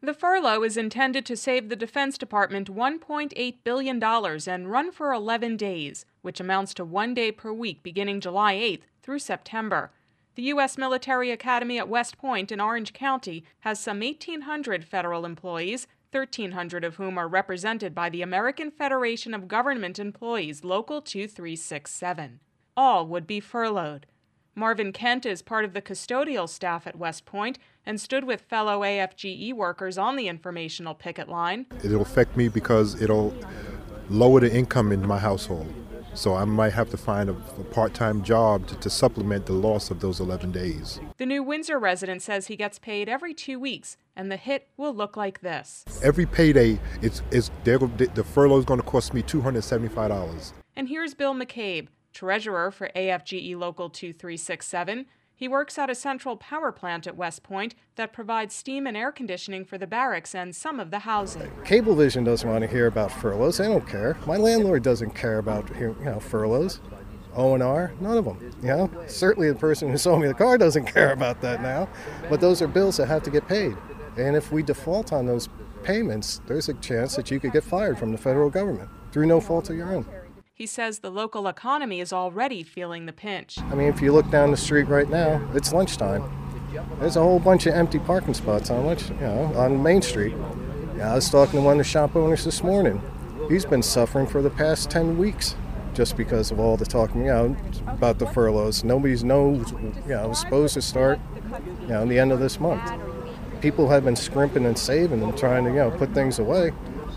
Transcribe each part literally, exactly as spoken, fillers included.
The furlough is intended to save the Defense Department one point eight billion dollars and run for eleven days, which amounts to one day per week beginning July eighth through September. The U S Military Academy at West Point in Orange County has some eighteen hundred federal employees, thirteen hundred of whom are represented by the American Federation of Government Employees Local two three six seven. All would be furloughed. Marvin Kent is part of the custodial staff at West Point and stood with fellow A F G E workers on the informational picket line. It'll affect me because it'll lower the income in my household. So I might have to find a, a part-time job to, to supplement the loss of those eleven days. The New Windsor resident says he gets paid every two weeks, and the hit will look like this. Every payday, it's, it's, the furlough is going to cost me two hundred seventy-five dollars. And here's Bill McCabe, treasurer for A F G E Local two three six seven. He works at a central power plant at West Point that provides steam and air conditioning for the barracks and some of the housing. Cablevision doesn't want to hear about furloughs. They don't care. My landlord doesn't care about you know furloughs. O and R, none of them. You know, certainly the person who sold me the car doesn't care about that now. But those are bills that have to get paid. And if we default on those payments, there's a chance that you could get fired from the federal government through no fault of your own. He says the local economy is already feeling the pinch. I mean, if you look down the street right now, it's lunchtime. There's a whole bunch of empty parking spots on lunch, you know, on Main Street. Yeah, I was talking to one of the shop owners this morning. He's been suffering for the past ten weeks just because of all the talking, you know, about the furloughs. Nobody's knows, you know, it was supposed to start, you know, the end of this month. People have been scrimping and saving and trying to, you know, put things away.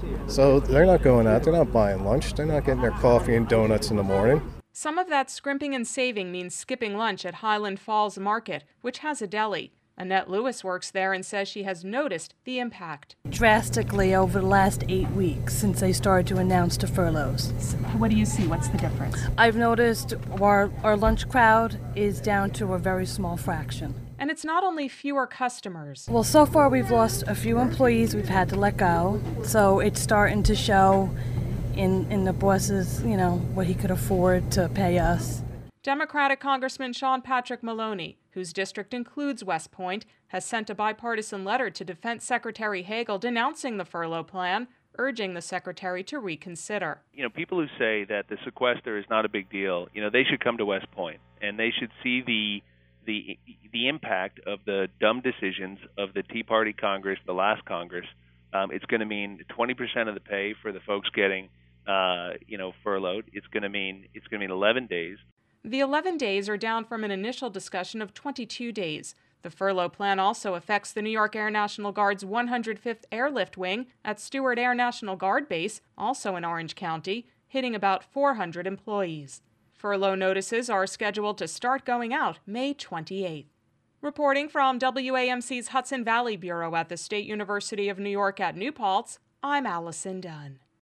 So they're not going out, they're not buying lunch, they're not getting their coffee and donuts in the morning. Some of that scrimping and saving means skipping lunch at Highland Falls Market, which has a deli. Annette Lewis works there and says she has noticed the impact. Drastically over the last eight weeks since they started to announce the furloughs. What do you see? What's the difference? I've noticed our, our lunch crowd is down to a very small fraction. And it's not only fewer customers. Well, so far we've lost a few employees we've had to let go, so it's starting to show in, in the boss's, you know, what he could afford to pay us. Democratic Congressman Sean Patrick Maloney, whose district includes West Point, has sent a bipartisan letter to Defense Secretary Hagel denouncing the furlough plan, urging the secretary to reconsider. You know, people who say that the sequester is not a big deal, you know, they should come to West Point, and they should see the the the impact of the dumb decisions of the Tea Party Congress, the last Congress. Um, it's going to mean twenty percent of the pay for the folks getting, uh, you know, furloughed. It's going to mean it's going to mean eleven days. The eleven days are down from an initial discussion of twenty-two days. The furlough plan also affects the New York Air National Guard's one hundred fifth Airlift Wing at Stewart Air National Guard Base, also in Orange County, hitting about four hundred employees. Furlough notices are scheduled to start going out May twenty-eighth. Reporting from W A M C's Hudson Valley Bureau at the State University of New York at New Paltz, I'm Allison Dunn.